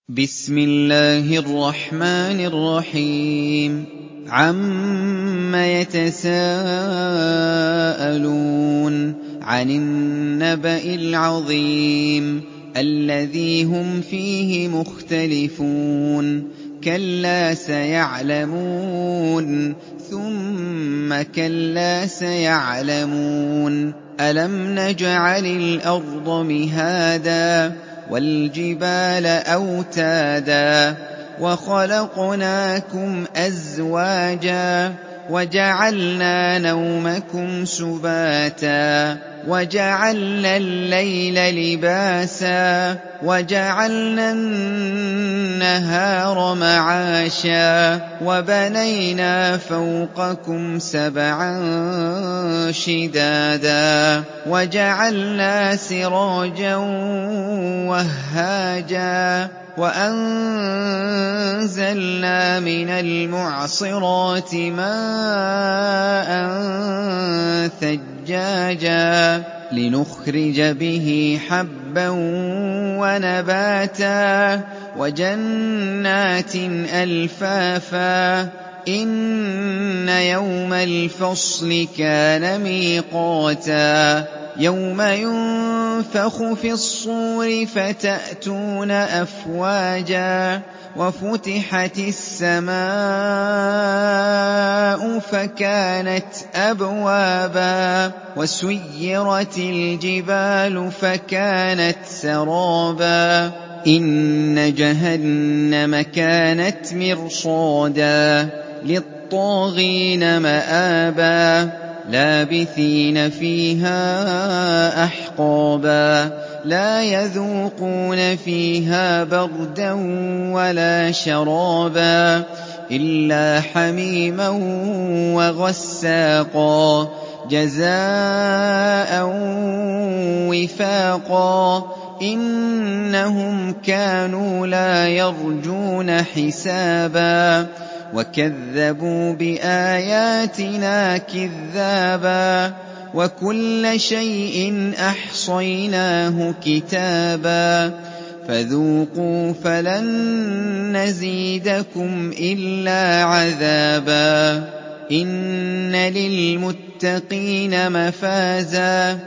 بسم الله الرحمن الرحيم عَمَّ يَتَسَاءَلُونَ عَنِ النَّبَإِ الْعَظِيمِ الَّذِي هُمْ فِيهِ مُخْتَلِفُونَ كَلَّا سَيَعْلَمُونَ ثُمَّ كَلَّا سَيَعْلَمُونَ أَلَمْ نَجْعَلِ الْأَرْضَ مِهَادًا وَالْجِبَالَ أَوْتَادًا وَخَلَقْنَاكُمْ أَزْوَاجًا وَجَعَلْنَا نَوْمَكُمْ سُبَاتًا وَجَعَلْنَا اللَّيْلَ لِبَاسًا وَجَعَلْنَا النَّهَارَ مَعَاشًا وَبَنَيْنَا فَوْقَكُمْ سَبْعًا شِدَادًا وَجَعَلْنَا سِرَاجًا وَهَّاجًا وَأَنزَلْنَا مِنَ الْمُعْصِرَاتِ مَاءً ثَجَّاجًا لِّنُخْرِجَ بِهِ حَبًّا وَنَبَاتًا وَجَنَّاتٍ أَلْفَافًا إِنَّ يَوْمَ الْفَصْلِ كَانَ مِيقَاتًا يَوْمَ يُنفَخُ فِي الصُّورِ فَتَأْتُونَ أَفْوَاجًا وَفُتِحَتِ السَّمَاءُ فَكَانَتْ أَبْوَابًا وَسُيِّرَتِ الْجِبَالُ فَكَانَتْ سَرَابًا إِنَّ جَهَنَّمَ كَانَتْ مِرْصَادًا لِّلطَّاغِينَ مَآبًا لَّابِثِينَ فِيهَا أَحْقَابًا لَّا يَذُوقُونَ فِيهَا بَرْدًا وَلَا شَرَابًا إِلَّا حَمِيمًا وَغَسَّاقًا جَزَاءً وِفَاقًا إِنَّهُمْ كَانُوا لَا يَرْجُونَ حِسَابًا وَكَذَّبُوا بِآيَاتِنَا كِذَّابًا وَكُلَّ شَيْءٍ أَحْصَيْنَاهُ كِتَابًا فَذُوقُوا فَلَن نَّزِيدَكُمْ إِلَّا عَذَابًا إِنَّ لِلْمُتَّقِينَ مَفَازًا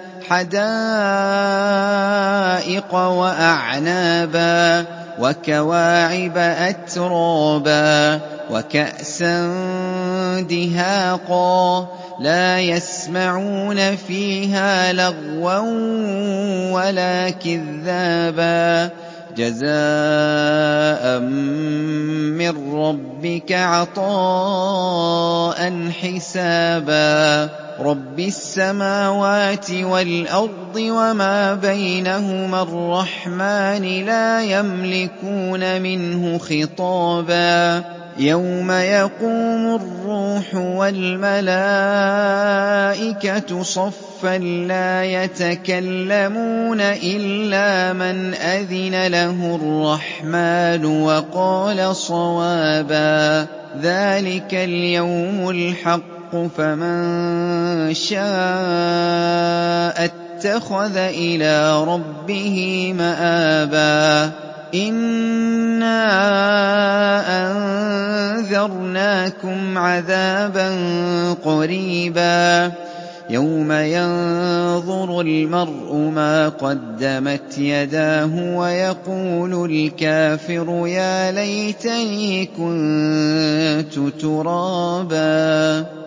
حَدَائِقَ وَأَعْنَابًا وَكَوَاعِبَ أَتْرَابًا وَكَأْسًا دِهَاقًا لَّا يَسْمَعُونَ فِيهَا لَغْوًا وَلَا كِذَّابًا جَزَاءً مِّن رَّبِّكَ عَطَاءً حِسَابًا رَّبِّ السَّمَاوَاتِ وَالْأَرْضِ وَمَا بَيْنَهُمَا الرَّحْمَٰنِ لَا يَمْلِكُونَ مِنْهُ خِطَابًا يَوْمَ يَقُومُ الرُّوحُ وَالْمَلَائِكَةُ صَفًّا لَّا يَتَكَلَّمُونَ إِلَّا مَنْ أَذِنَ لَهُ الرَّحْمَٰنُ وَقَالَ صَوَابًا ذَٰلِكَ الْيَوْمُ الْحَقُّ فَمَن شَاءَ اتَّخَذَ إِلَىٰ رَبِّهِ مَآبًا إِنَّا أَنذَرْنَاكُمْ عَذَابًا قَرِيبًا يَوْمَ يَنظُرُ الْمَرْءُ مَا قَدَّمَتْ يَدَاهُ وَيَقُولُ الْكَافِرُ يَا لَيْتَنِي كُنتُ تُرَابًا